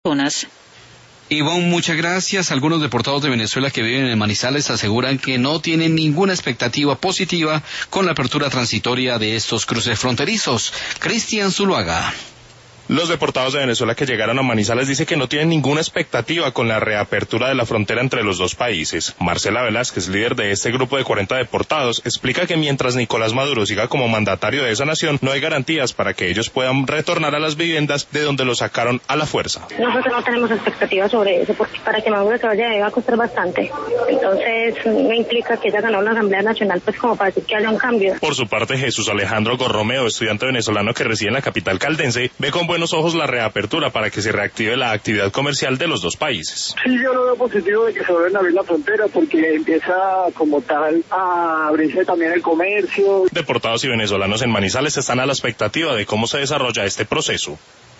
personas. Ivonne, muchas gracias. Algunos deportados de Venezuela que viven en Manizales aseguran que no tienen ninguna expectativa positiva con la apertura transitoria de estos cruces fronterizos. Cristian Zuluaga. Los deportados de Venezuela que llegaron a Manizales dicen que no tienen ninguna expectativa con la reapertura de la frontera entre los dos países. Marcela Velázquez, líder de este grupo de 40 deportados, explica que mientras Nicolás Maduro siga como mandatario de esa nación, no hay garantías para que ellos puedan retornar a las viviendas de donde los sacaron a la fuerza. Nosotros no tenemos expectativas sobre eso, porque para que Maduro se vaya va a costar bastante. Entonces, no implica que haya ganado la Asamblea Nacional, pues como para decir que haya un cambio. Por su parte, Jesús Alejandro Gorromeo, estudiante venezolano que reside en la capital caldense, ve con buenos ojos la reapertura para que se reactive la actividad comercial de los dos países. Sí, yo lo veo positivo de que se vuelvan a abrir la frontera porque empieza como tal a abrirse también el comercio. Deportados y venezolanos en Manizales están a la expectativa de cómo se desarrolla este proceso.